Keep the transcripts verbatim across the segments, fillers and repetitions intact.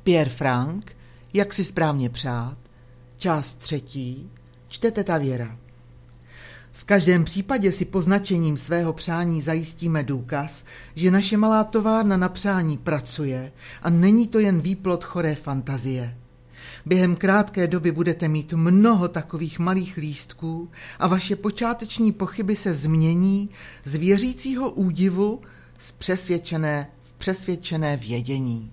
Pierre Frank, Jak si správně přát, část třetí, čte teta Věra. V každém případě si poznačením svého přání zajistíme důkaz, že naše malá továrna na přání pracuje a není to jen výplod choré fantazie. Během krátké doby budete mít mnoho takových malých lístků a vaše počáteční pochyby se změní z věřícího údivu z přesvědčené, v přesvědčené vědění.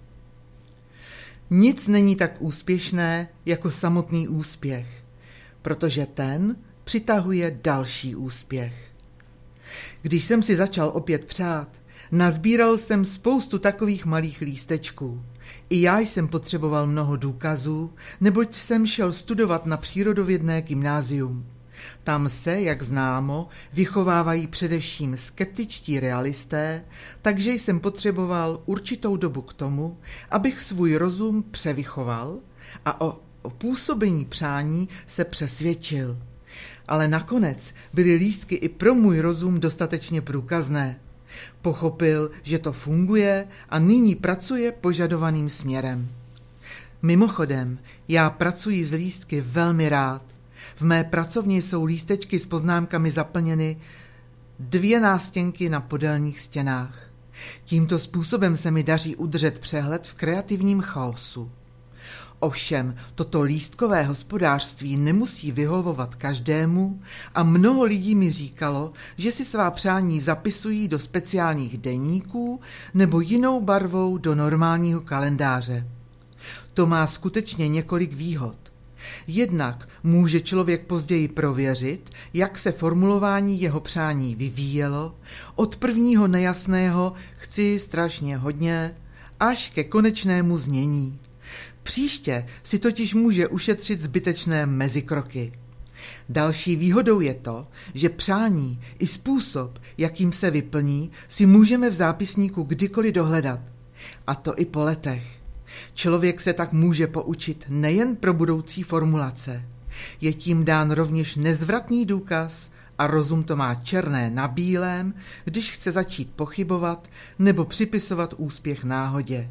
Nic není tak úspěšné jako samotný úspěch, protože ten přitahuje další úspěch. Když jsem si začal opět přát, nazbíral jsem spoustu takových malých lístečků. I já jsem potřeboval mnoho důkazů, neboť jsem šel studovat na přírodovědné gymnázium. Tam se, jak známo, vychovávají především skeptičtí realisté, takže jsem potřeboval určitou dobu k tomu, abych svůj rozum převychoval a o, o působení přání se přesvědčil. Ale nakonec byly lístky i pro můj rozum dostatečně průkazné. Pochopil, že to funguje a nyní pracuje požadovaným směrem. Mimochodem, já pracuji s lístky velmi rád. V mé pracovně jsou lístečky s poznámkami zaplněny dvě nástěnky na podélných stěnách. Tímto způsobem se mi daří udržet přehled v kreativním chaosu. Ovšem, toto lístkové hospodářství nemusí vyhovovat každému a mnoho lidí mi říkalo, že si svá přání zapisují do speciálních deníků nebo jinou barvou do normálního kalendáře. To má skutečně několik výhod. Jednak může člověk později prověřit, jak se formulování jeho přání vyvíjelo, od prvního nejasného chci strašně hodně až ke konečnému znění. Příště si totiž může ušetřit zbytečné mezikroky. Další výhodou je to, že přání i způsob, jakým se vyplní, si můžeme v zápisníku kdykoliv dohledat. A to i po letech. Člověk se tak může poučit nejen pro budoucí formulace. Je tím dán rovněž nezvratný důkaz a rozum to má černé na bílém, když chce začít pochybovat nebo připisovat úspěch náhodě.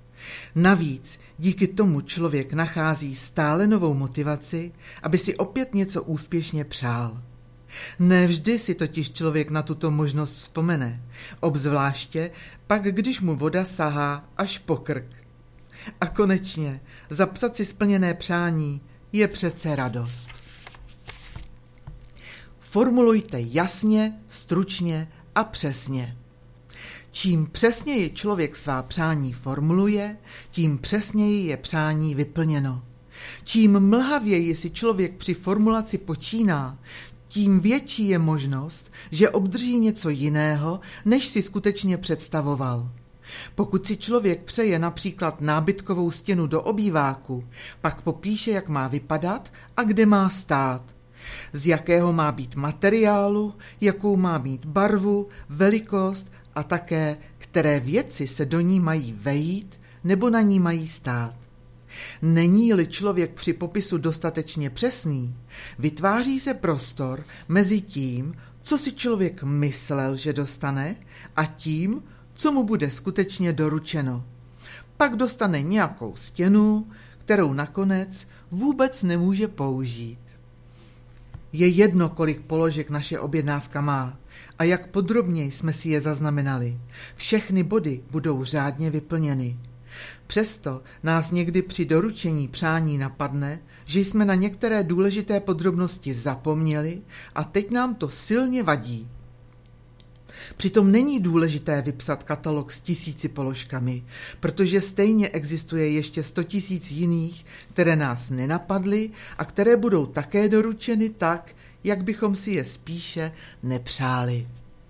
Navíc díky tomu člověk nachází stále novou motivaci, aby si opět něco úspěšně přál. Nevždy si totiž člověk na tuto možnost vzpomene, obzvláště pak, když mu voda sahá až po krk. A konečně zapsat si splněné přání je přece radost. Formulujte jasně, stručně a přesně. Čím přesněji člověk svá přání formuluje, tím přesněji je přání vyplněno. Čím mlhavěji si člověk při formulaci počíná, tím větší je možnost, že obdrží něco jiného, než si skutečně představoval. Pokud si člověk přeje například nábytkovou stěnu do obýváku, pak popíše, jak má vypadat a kde má stát. Z jakého má být materiálu, jakou má mít barvu, velikost a také, které věci se do ní mají vejít nebo na ní mají stát. Není-li člověk při popisu dostatečně přesný, vytváří se prostor mezi tím, co si člověk myslel, že dostane, a tím, co mu bude skutečně doručeno. Pak dostane nějakou stěnu, kterou nakonec vůbec nemůže použít. Je jedno, kolik položek naše objednávka má a jak podrobně jsme si je zaznamenali. Všechny body budou řádně vyplněny. Přesto nás někdy při doručení přání napadne, že jsme na některé důležité podrobnosti zapomněli a teď nám to silně vadí. Přitom není důležité vypsat katalog s tisíci položkami, protože stejně existuje ještě sto tisíc jiných, které nás nenapadly a které budou také doručeny tak, jak bychom si je spíše nepřáli.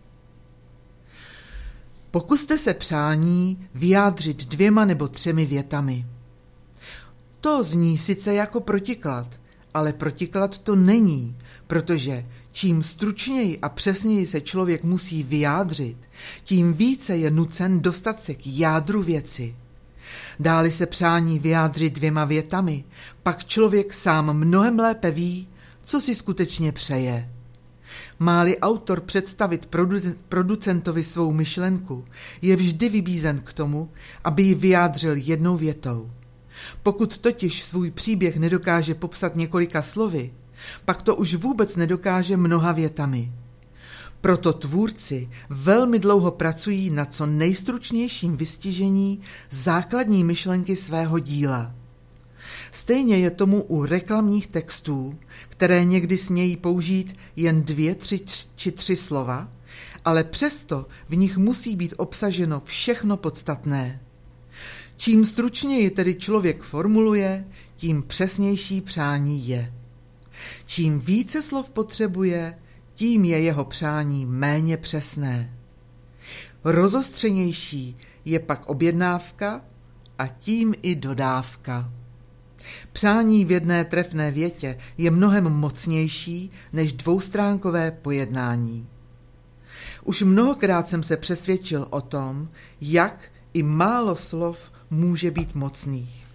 Pokuste se přání vyjádřit dvěma nebo třemi větami. To zní sice jako protiklad, ale protiklad to není, protože čím stručněji a přesněji se člověk musí vyjádřit, tím více je nucen dostat se k jádru věci. Dá-li se přání vyjádřit dvěma větami, pak člověk sám mnohem lépe ví, co si skutečně přeje. Má-li autor představit produ- producentovi svou myšlenku, je vždy vybízen k tomu, aby ji vyjádřil jednou větou. Pokud totiž svůj příběh nedokáže popsat několika slovy, pak to už vůbec nedokáže mnoha větami. Proto tvůrci velmi dlouho pracují na co nejstručnějším vystižení základní myšlenky svého díla. Stejně je tomu u reklamních textů, které někdy smějí použít jen dvě, tři či tři slova, ale přesto v nich musí být obsaženo všechno podstatné. Čím stručněji tedy člověk formuluje, tím přesnější přání je. Čím více slov potřebuje, tím je jeho přání méně přesné. Rozostřenější je pak objednávka a tím i dodávka. Přání v jedné trefné větě je mnohem mocnější než dvoustránkové pojednání. Už mnohokrát jsem se přesvědčil o tom, jak i málo slov může být mocných.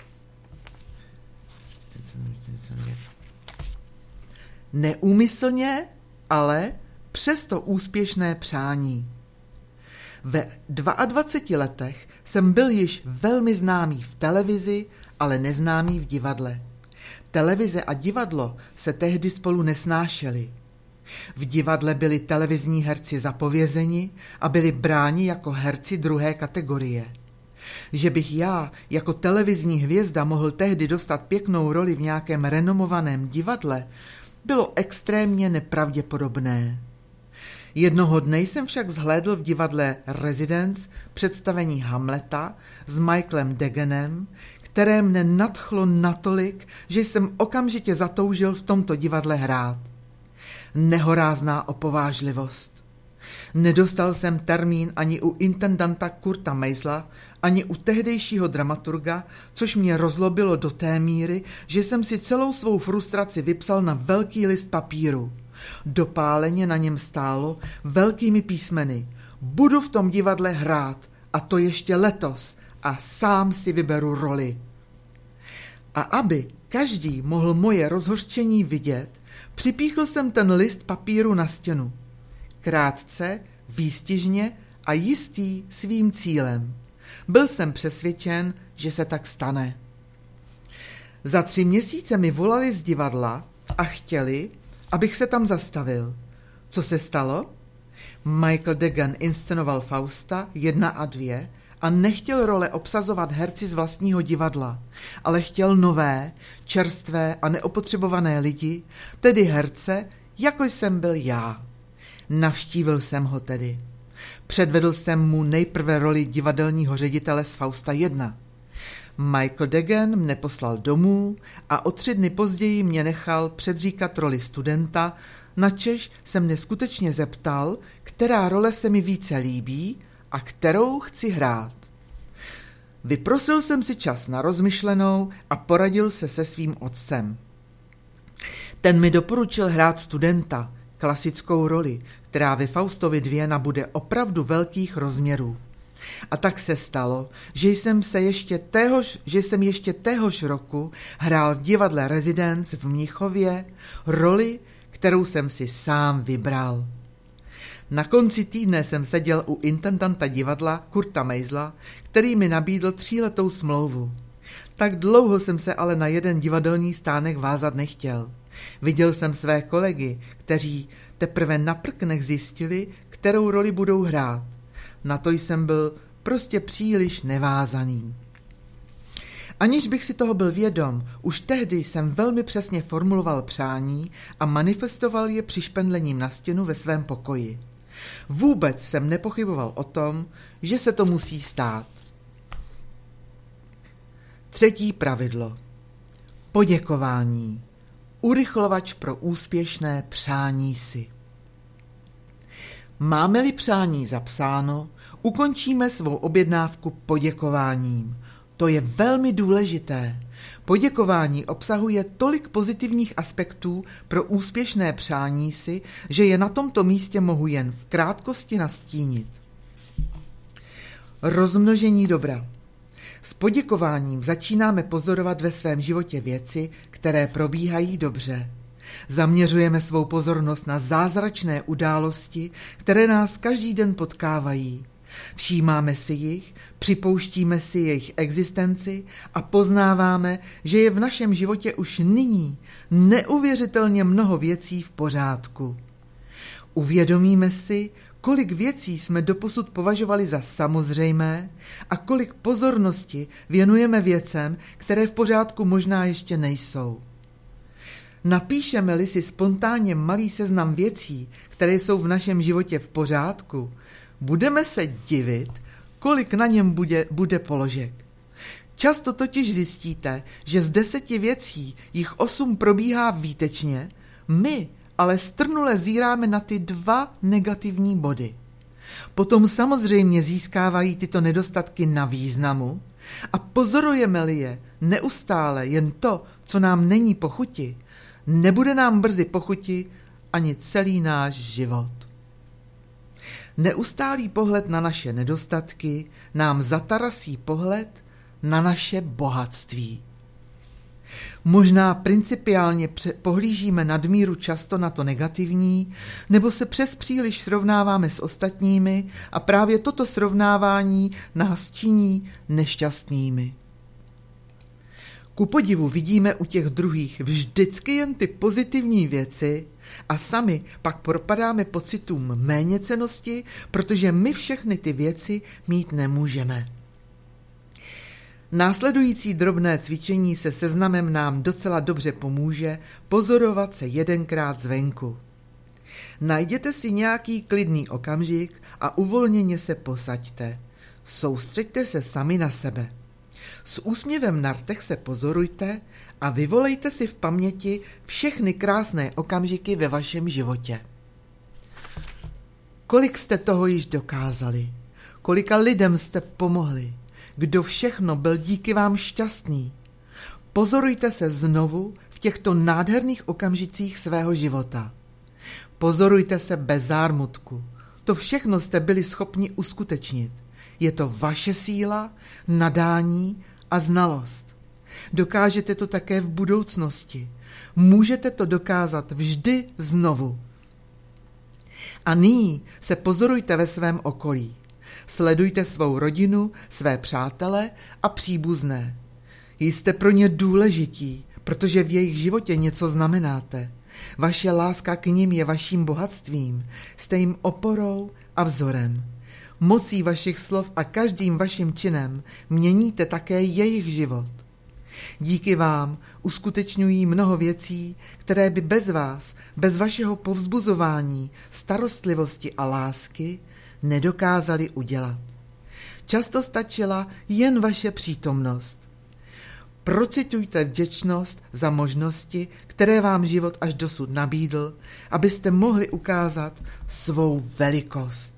Neúmyslně, ale přesto úspěšné přání. Ve dvaceti dvou letech jsem byl již velmi známý v televizi, ale neznámý v divadle. Televize a divadlo se tehdy spolu nesnášely. V divadle byli televizní herci zapovězeni a byli bráni jako herci druhé kategorie. Že bych já jako televizní hvězda mohl tehdy dostat pěknou roli v nějakém renomovaném divadle, bylo extrémně nepravděpodobné. Jednoho dne jsem však zhlédl v divadle Residence představení Hamleta s Michaelem Deganem, které mne nadchlo natolik, že jsem okamžitě zatoužil v tomto divadle hrát. Nehorázná opovážlivost. Nedostal jsem termín ani u intendanta Kurta Meisla, ani u tehdejšího dramaturga, což mě rozlobilo do té míry, že jsem si celou svou frustraci vypsal na velký list papíru. Dopáleně na něm stálo velkými písmeny: budu v tom divadle hrát, a to ještě letos, a sám si vyberu roli. A aby každý mohl moje rozhořčení vidět, připíchl jsem ten list papíru na stěnu. Krátce, výstižně a jistý svým cílem. Byl jsem přesvědčen, že se tak stane. Za tři měsíce mi volali z divadla a chtěli, abych se tam zastavil. Co se stalo? Michael Degan inscenoval Fausta jedna a dvě a nechtěl role obsazovat herci z vlastního divadla, ale chtěl nové, čerstvé a neopotřebované lidi, tedy herce, jako jsem byl já. Navštívil jsem ho tedy. Předvedl jsem mu nejprve roli divadelního ředitele z Fausta jedna. Michael Degan mne poslal domů a o tři dny později mě nechal předříkat roli studenta, načež se mne skutečně zeptal, která role se mi více líbí a kterou chci hrát. Vyprosil jsem si čas na rozmyšlenou a poradil se se svým otcem. Ten mi doporučil hrát studenta, klasickou roli, která ve Faustovi dvě nabude opravdu velkých rozměrů. A tak se stalo, že jsem, se ještě téhož, že jsem ještě téhož roku hrál v divadle Residence v Mnichově roli, kterou jsem si sám vybral. Na konci týdne jsem seděl u intendanta divadla Kurta Meisla, který mi nabídl tříletou smlouvu. Tak dlouho jsem se ale na jeden divadelní stánek vázat nechtěl. Viděl jsem své kolegy, kteří teprve na prknech zjistili, kterou roli budou hrát. Na to jsem byl prostě příliš nevázaný. Aniž bych si toho byl vědom, už tehdy jsem velmi přesně formuloval přání a manifestoval je přišpendlením na stěnu ve svém pokoji. Vůbec jsem nepochyboval o tom, že se to musí stát. Třetí pravidlo. Poděkování. Urychlovač pro úspěšné přání si. Máme-li přání zapsáno, ukončíme svou objednávku poděkováním. To je velmi důležité. Poděkování obsahuje tolik pozitivních aspektů pro úspěšné přání si, že je na tomto místě mohu jen v krátkosti nastínit. Rozmnožení dobra. S poděkováním začínáme pozorovat ve svém životě věci, které probíhají dobře. Zaměřujeme svou pozornost na zázračné události, které nás každý den potkávají. Všímáme si jich, připouštíme si jejich existenci a poznáváme, že je v našem životě už nyní neuvěřitelně mnoho věcí v pořádku. Uvědomíme si, kolik věcí jsme doposud považovali za samozřejmé a kolik pozornosti věnujeme věcem, které v pořádku možná ještě nejsou. Napíšeme-li si spontánně malý seznam věcí, které jsou v našem životě v pořádku, budeme se divit, kolik na něm bude, bude položek. Často totiž zjistíte, že z deseti věcí jich osm probíhá výtečně, my ale strnule zíráme na ty dva negativní body. Potom samozřejmě získávají tyto nedostatky na významu a pozorujeme-li je neustále jen to, co nám není po chuti, nebude nám brzy po chuti ani celý náš život. Neustálý pohled na naše nedostatky nám zatarasí pohled na naše bohatství. Možná principiálně pohlížíme nadmíru často na to negativní, nebo se přes příliš srovnáváme s ostatními a právě toto srovnávání nás činí nešťastnými. Ku podivu vidíme u těch druhých vždycky jen ty pozitivní věci a sami pak propadáme pocitům méněcennosti, protože my všechny ty věci mít nemůžeme. Následující drobné cvičení se seznamem nám docela dobře pomůže pozorovat se jedenkrát zvenku. Najděte si nějaký klidný okamžik a uvolněně se posaďte. Soustřeďte se sami na sebe. S úsměvem na rtech se pozorujte a vyvolejte si v paměti všechny krásné okamžiky ve vašem životě. Kolik jste toho již dokázali? Kolika lidem jste pomohli? Kdo všechno byl díky vám šťastný? Pozorujte se znovu v těchto nádherných okamžicích svého života. Pozorujte se bez zármutku. To všechno jste byli schopni uskutečnit. Je to vaše síla, nadání a znalost. Dokážete to také v budoucnosti. Můžete to dokázat vždy znovu. A nyní se pozorujte ve svém okolí. Sledujte svou rodinu, své přátele a příbuzné. Jste pro ně důležití, protože v jejich životě něco znamenáte. Vaše láska k nim je vaším bohatstvím. Jste jim oporou a vzorem. Mocí vašich slov a každým vaším činem měníte také jejich život. Díky vám uskutečňují mnoho věcí, které by bez vás, bez vašeho povzbuzování, starostlivosti a lásky nedokázali udělat. Často stačila jen vaše přítomnost. Procitujte vděčnost za možnosti, které vám život až dosud nabídl, abyste mohli ukázat svou velikost.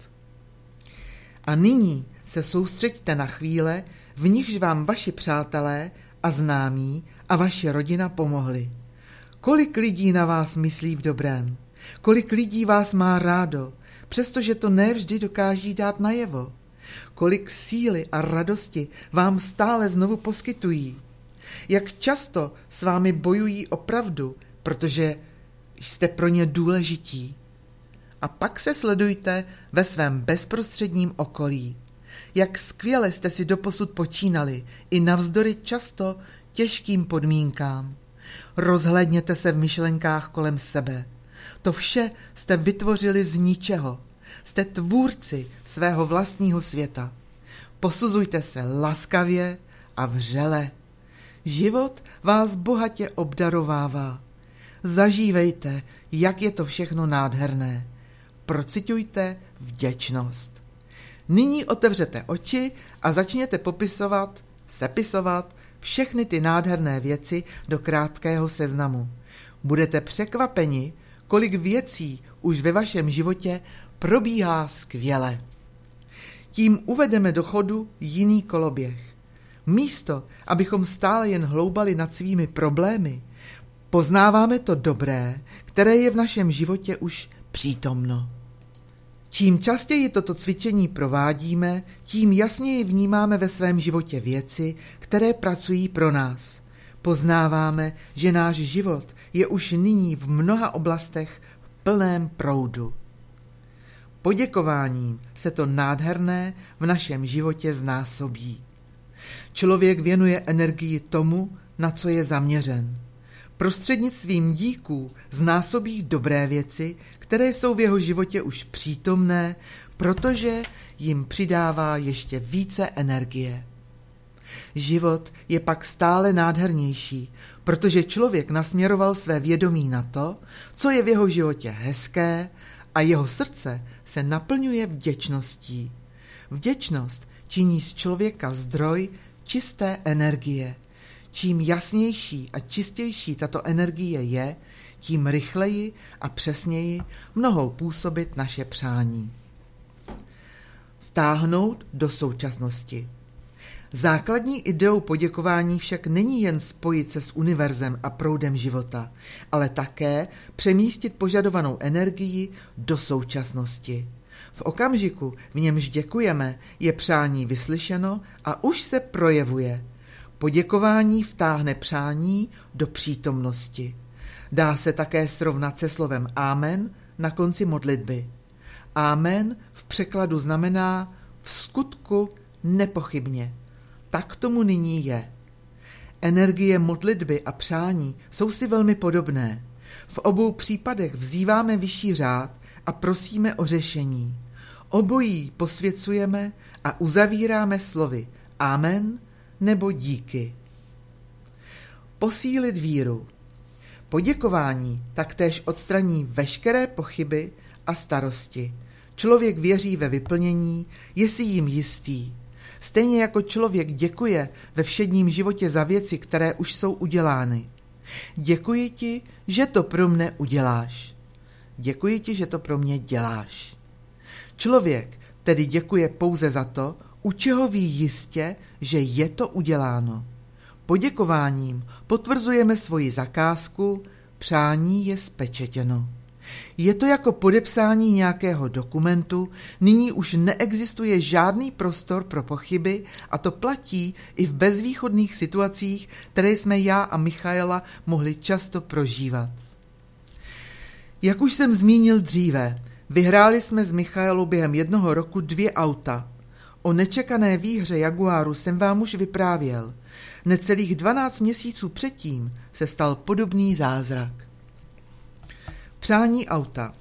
A nyní se soustřeďte na chvíle, v nichž vám vaši přátelé a známí a vaše rodina pomohli. Kolik lidí na vás myslí v dobrém? Kolik lidí vás má rádo, přestože to nevždy dokáží dát najevo? Kolik síly a radosti vám stále znovu poskytují? Jak často s vámi bojují o pravdu, protože jste pro ně důležití? A pak se sledujte ve svém bezprostředním okolí. Jak skvěle jste si doposud počínali, i navzdory často těžkým podmínkám. Rozhlédněte se v myšlenkách kolem sebe. To vše jste vytvořili z ničeho. Jste tvůrci svého vlastního světa. Posuzujte se laskavě a vřele. Život vás bohatě obdarovává. Zažívejte, jak je to všechno nádherné. Procitujte vděčnost. Nyní otevřete oči a začněte popisovat, sepisovat všechny ty nádherné věci do krátkého seznamu. Budete překvapeni, kolik věcí už ve vašem životě probíhá skvěle. Tím uvedeme do chodu jiný koloběh. Místo, abychom stále jen hloubali nad svými problémy, poznáváme to dobré, které je v našem životě už přítomno. Čím častěji toto cvičení provádíme, tím jasněji vnímáme ve svém životě věci, které pracují pro nás. Poznáváme, že náš život je už nyní v mnoha oblastech v plném proudu. Poděkováním se to nádherné v našem životě znásobí. Člověk věnuje energii tomu, na co je zaměřen. Prostřednictvím díků znásobí dobré věci, které jsou v jeho životě už přítomné, protože jim přidává ještě více energie. Život je pak stále nádhernější, protože člověk nasměroval své vědomí na to, co je v jeho životě hezké, a jeho srdce se naplňuje vděčností. Vděčnost činí z člověka zdroj čisté energie. Čím jasnější a čistější tato energie je, tím rychleji a přesněji mohou působit naše přání. Vtáhnout do současnosti. Základní ideou poděkování však není jen spojit se s univerzem a proudem života, ale také přemístit požadovanou energii do současnosti. V okamžiku, v němž děkujeme, je přání vyslyšeno a už se projevuje. Poděkování vtáhne přání do přítomnosti. Dá se také srovnat se slovem Amen na konci modlitby. Amen v překladu znamená v skutku nepochybně. Tak tomu nyní je. Energie modlitby a přání jsou si velmi podobné. V obou případech vzýváme vyšší řád a prosíme o řešení. Obojí posvěcujeme a uzavíráme slovy Amen nebo díky. Posílit víru. Poděkování taktéž odstraní veškeré pochyby a starosti. Člověk věří ve vyplnění, je si jim jistý. Stejně jako člověk děkuje ve všedním životě za věci, které už jsou udělány. Děkuji ti, že to pro mne uděláš. Děkuji ti, že to pro mě děláš. Člověk tedy děkuje pouze za to, u čeho ví jistě, že je to uděláno. Poděkováním potvrzujeme svoji zakázku, přání je spečetěno. Je to jako podepsání nějakého dokumentu, nyní už neexistuje žádný prostor pro pochyby a to platí i v bezvýchodných situacích, které jsme já a Michaela mohli často prožívat. Jak už jsem zmínil dříve, vyhráli jsme s Michaelou během jednoho roku dvě auta. O nečekané výhře Jaguaru jsem vám už vyprávěl. Necelých dvanáct měsíců předtím se stal podobný zázrak. Přání auta.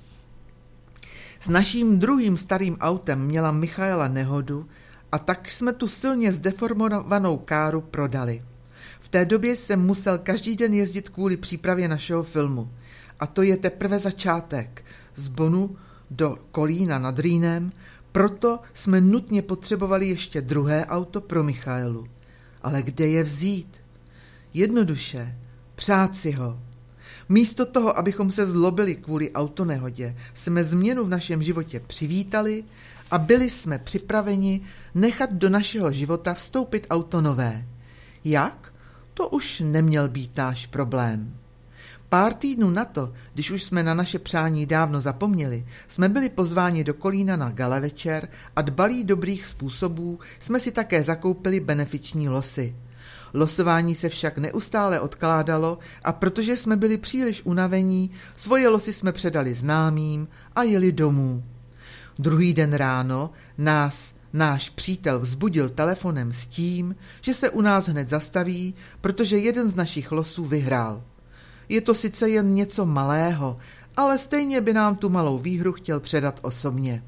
S naším druhým starým autem měla Michaela nehodu a tak jsme tu silně zdeformovanou káru prodali. V té době jsem musel každý den jezdit kvůli přípravě našeho filmu. A to je teprve začátek. Z Bonu do Kolína nad Rýnem, proto jsme nutně potřebovali ještě druhé auto pro Michaelu. Ale kde je vzít? Jednoduše, přát si ho. Místo toho, abychom se zlobili kvůli autonehodě, jsme změnu v našem životě přivítali a byli jsme připraveni nechat do našeho života vstoupit auto nové. Jak? To už neměl být náš problém. Pár týdnů na to, když už jsme na naše přání dávno zapomněli, jsme byli pozváni do Kolína na gala večer a dbalí dobrých způsobů jsme si také zakoupili benefiční losy. Losování se však neustále odkládalo a protože jsme byli příliš unavení, svoje losy jsme předali známým a jeli domů. Druhý den ráno nás náš přítel vzbudil telefonem s tím, že se u nás hned zastaví, protože jeden z našich losů vyhrál. Je to sice jen něco malého, ale stejně by nám tu malou výhru chtěl předat osobně.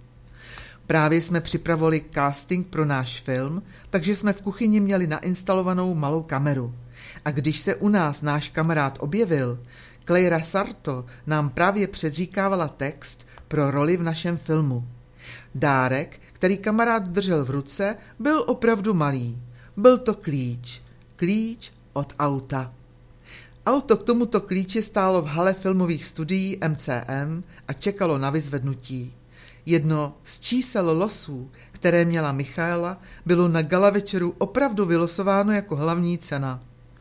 Právě jsme připravovali casting pro náš film, takže jsme v kuchyni měli nainstalovanou malou kameru. A když se u nás náš kamarád objevil, Clara Sarto nám právě předříkávala text pro roli v našem filmu. Dárek, který kamarád držel v ruce, byl opravdu malý. Byl to klíč. Klíč od auta. Auto k tomuto klíči stálo v hale filmových studií M C M a čekalo na vyzvednutí. Jedno z čísel losů, které měla Michaela, bylo na gala večeru opravdu vylosováno jako hlavní cena.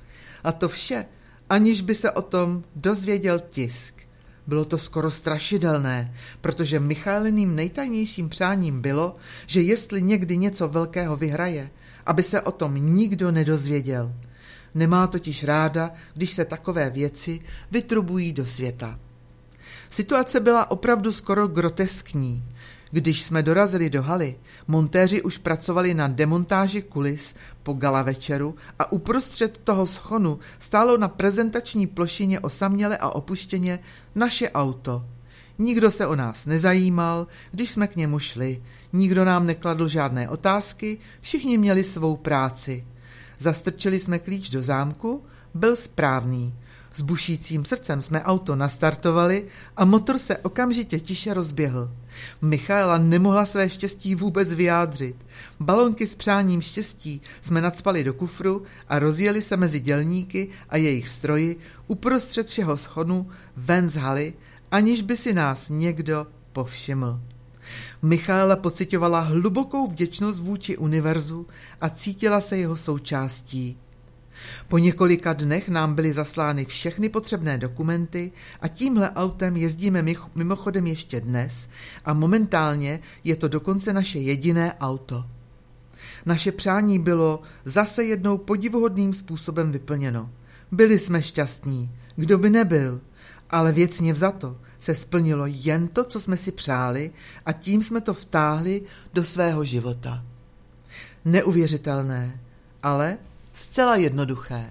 A to vše, aniž by se o tom dozvěděl tisk. Bylo to skoro strašidelné, protože Michaeliným nejtajnějším přáním bylo, že jestli někdy něco velkého vyhraje, aby se o tom nikdo nedozvěděl. Nemá totiž ráda, když se takové věci vytrubují do světa. Situace byla opravdu skoro groteskní. Když jsme dorazili do haly, montéři už pracovali na demontáži kulis po gala večeru a uprostřed toho schonu stálo na prezentační plošině osaměle a opuštěně naše auto. Nikdo se o nás nezajímal, když jsme k němu šli. Nikdo nám nekladl žádné otázky, všichni měli svou práci. Zastrčili jsme klíč do zámku, byl správný. S bušícím srdcem jsme auto nastartovali a motor se okamžitě tiše rozběhl. Michaela nemohla své štěstí vůbec vyjádřit. Balonky s přáním štěstí jsme nacpali do kufru a rozjeli se mezi dělníky a jejich stroji uprostřed všeho schonu ven z haly, aniž by si nás někdo povšiml. Michaela pociťovala hlubokou vděčnost vůči univerzu a cítila se jeho součástí. Po několika dnech nám byly zaslány všechny potřebné dokumenty a tímhle autem jezdíme mimochodem ještě dnes a momentálně je to dokonce naše jediné auto. Naše přání bylo zase jednou podivuhodným způsobem vyplněno. Byli jsme šťastní, kdo by nebyl, ale věcně vzato se splnilo jen to, co jsme si přáli a tím jsme to vtáhli do svého života. Neuvěřitelné, ale zcela jednoduché.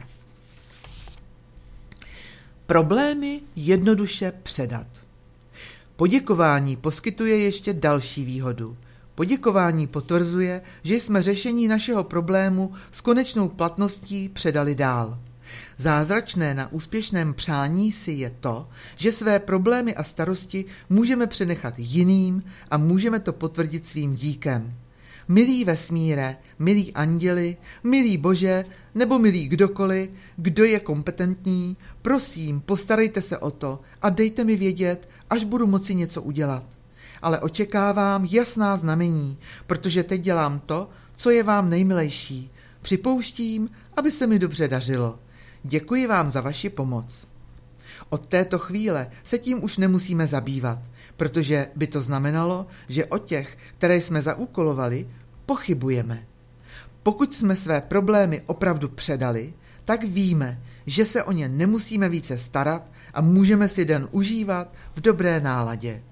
Problémy jednoduše předat. Poděkování poskytuje ještě další výhodu. Poděkování potvrzuje, že jsme řešení našeho problému s konečnou platností předali dál. Zázračné na úspěšném přání si je to, že své problémy a starosti můžeme přenechat jiným a můžeme to potvrdit svým díkem. Milý vesmíre, milí anděli, milý Bože, nebo milý kdokoliv, kdo je kompetentní, prosím, postarejte se o to a dejte mi vědět, až budu moci něco udělat. Ale očekávám jasná znamení, protože teď dělám to, co je vám nejmilejší. Připouštím, aby se mi dobře dařilo. Děkuji vám za vaši pomoc. Od této chvíle se tím už nemusíme zabývat, protože by to znamenalo, že o těch, které jsme zaúkolovali, pochybujeme. Pokud jsme své problémy opravdu předali, tak víme, že se o ně nemusíme více starat a můžeme si den užívat v dobré náladě.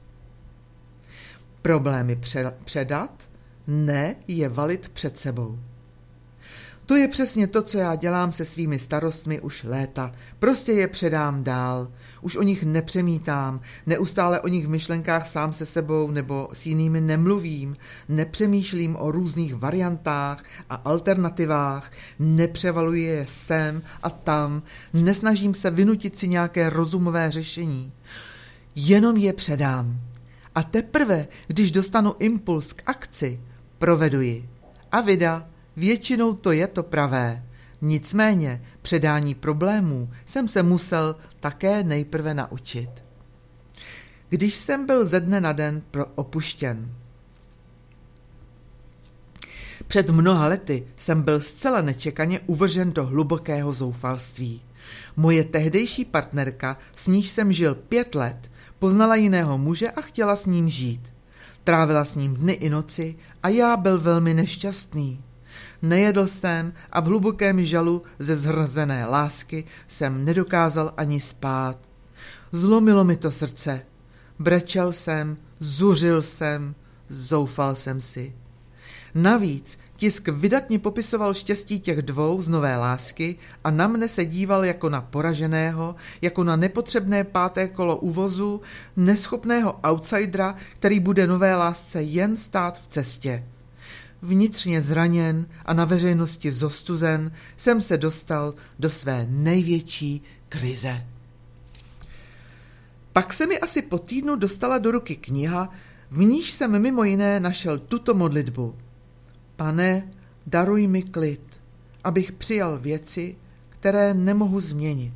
Problémy předat? Ne, je valit před sebou. To je přesně to, co já dělám se svými starostmi už léta. Prostě je předám dál. Už o nich nepřemítám, neustále o nich v myšlenkách sám se sebou nebo s jinými nemluvím, nepřemýšlím o různých variantách a alternativách, nepřevaluji je sem a tam, nesnažím se vynutit si nějaké rozumové řešení. Jenom je předám. A teprve, když dostanu impuls k akci, provedu ji. A vida, většinou to je to pravé. Nicméně předání problémů jsem se musel také nejprve naučit. Když jsem byl ze dne na den opuštěn. Před mnoha lety jsem byl zcela nečekaně uvržen do hlubokého zoufalství. Moje tehdejší partnerka, s níž jsem žil pět let, poznala jiného muže a chtěla s ním žít. Trávila s ním dny i noci a já byl velmi nešťastný. Nejedl jsem a v hlubokém žalu ze zhrzené lásky jsem nedokázal ani spát. Zlomilo mi to srdce. Brečel jsem, zuřil jsem, zoufal jsem si. Navíc tisk vydatně popisoval štěstí těch dvou z nové lásky a na mne se díval jako na poraženého, jako na nepotřebné páté kolo uvozu, neschopného outsidera, který bude nové lásce jen stát v cestě. Vnitřně zraněn a na veřejnosti zostuzen jsem se dostal do své největší krize. Pak se mi asi po týdnu dostala do ruky kniha, v níž jsem mimo jiné našel tuto modlitbu. Pane, daruj mi klid, abych přijal věci, které nemohu změnit.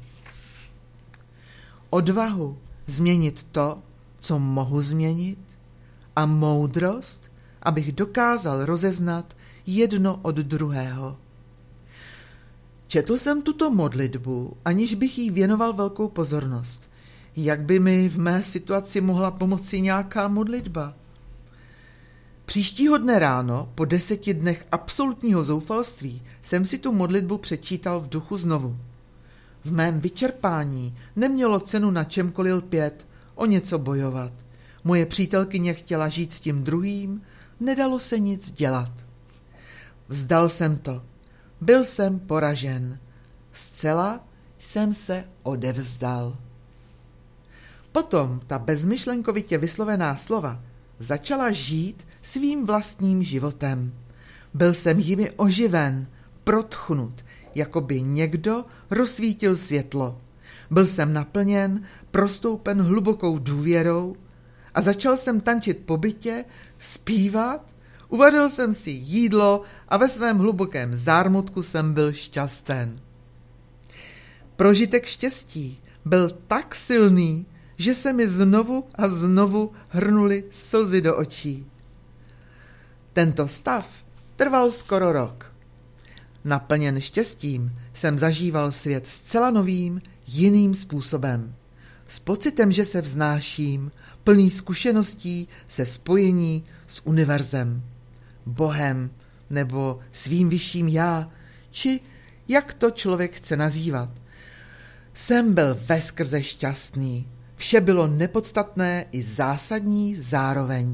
Odvahu změnit to, co mohu změnit, a moudrost, abych dokázal rozeznat jedno od druhého. Četl jsem tuto modlitbu, aniž bych jí věnoval velkou pozornost. Jak by mi v mé situaci mohla pomoci nějaká modlitba? Příštího dne ráno, po deseti dnech absolutního zoufalství, jsem si tu modlitbu přečítal v duchu znovu. V mém vyčerpání nemělo cenu na čemkoliv lpět, o něco bojovat. Moje přítelkyně chtěla žít s tím druhým, nedalo se nic dělat. Vzdal jsem to. Byl jsem poražen. Zcela jsem se odevzdal. Potom ta bezmyšlenkovitě vyslovená slova začala žít svým vlastním životem. Byl jsem jimi oživen, protchnut, jako by někdo rozsvítil světlo. Byl jsem naplněn, prostoupen hlubokou důvěrou a začal jsem tančit po bytě, zpívat, uvařil jsem si jídlo a ve svém hlubokém zármutku jsem byl šťasten. Prožitek štěstí byl tak silný, že se mi znovu a znovu hrnuly slzy do očí. Tento stav trval skoro rok. Naplněn štěstím jsem zažíval svět zcela novým, jiným způsobem. S pocitem, že se vznáším, plný zkušeností se spojení s univerzem, Bohem nebo svým vyšším já, či jak to člověk chce nazývat. Jsem byl veskrze šťastný. Vše bylo nepodstatné i zásadní zároveň.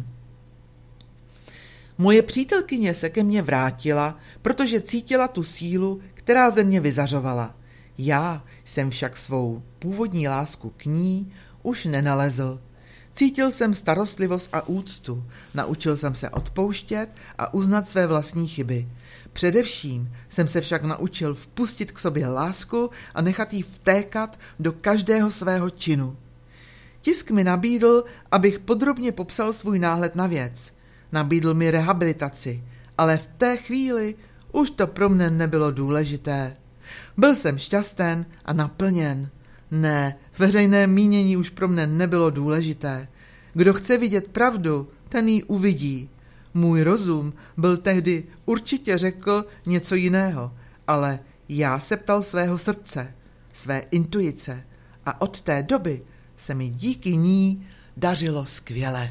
Moje přítelkyně se ke mně vrátila, protože cítila tu sílu, která ze mě vyzařovala. Já jsem však svou původní lásku k ní už nenalezl. Cítil jsem starostlivost a úctu, naučil jsem se odpouštět a uznat své vlastní chyby. Především jsem se však naučil vpustit k sobě lásku a nechat jí vtékat do každého svého činu. Tisk mi nabídl, abych podrobně popsal svůj náhled na věc. Nabídl mi rehabilitaci, ale v té chvíli už to pro mne nebylo důležité. Byl jsem šťasten a naplněn. Ne, veřejné mínění už pro mne nebylo důležité. Kdo chce vidět pravdu, ten ji uvidí. Můj rozum byl tehdy určitě řekl něco jiného, ale já se ptal svého srdce, své intuice a od té doby se mi díky ní dařilo skvěle.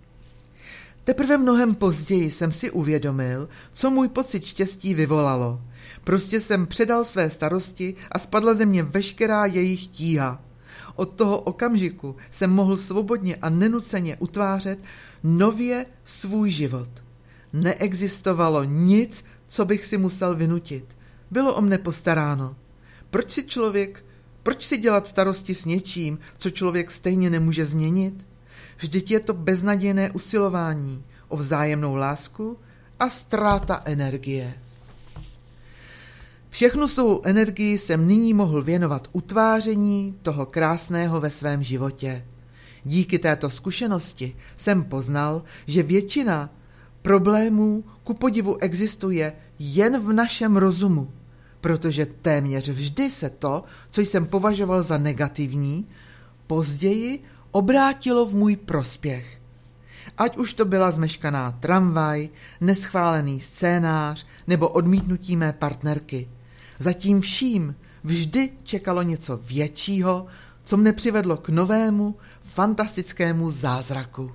Teprve mnohem později jsem si uvědomil, co můj pocit štěstí vyvolalo. Prostě jsem předal své starosti a spadla ze mě veškerá jejich tíha. Od toho okamžiku jsem mohl svobodně a nenuceně utvářet nově svůj život. Neexistovalo nic, co bych si musel vynutit. Bylo o mne postaráno. Proč si člověk, proč si dělat starosti s něčím, co člověk stejně nemůže změnit? Vždyť je to beznadějné usilování o vzájemnou lásku a ztráta energie. Všechnu svou energii jsem nyní mohl věnovat utváření toho krásného ve svém životě. Díky této zkušenosti jsem poznal, že většina problémů ku podivu existuje jen v našem rozumu, protože téměř vždy se to, co jsem považoval za negativní, později obrátilo v můj prospěch. Ať už to byla zmeškaná tramvaj, neschválený scénář nebo odmítnutí mé partnerky. Zatím vším vždy čekalo něco většího, co mne přivedlo k novému, fantastickému zázraku.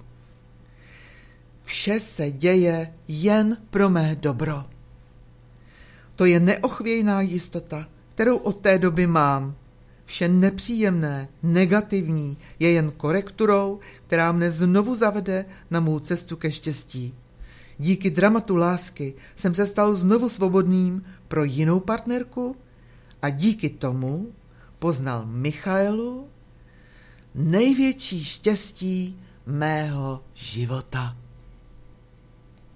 Vše se děje jen pro mé dobro. To je neochvějná jistota, kterou od té doby mám. Vše nepříjemné, negativní je jen korekturou, která mne znovu zavede na mou cestu ke štěstí. Díky dramatu lásky jsem se stal znovu svobodným pro jinou partnerku a díky tomu poznal Michaelu největší štěstí mého života.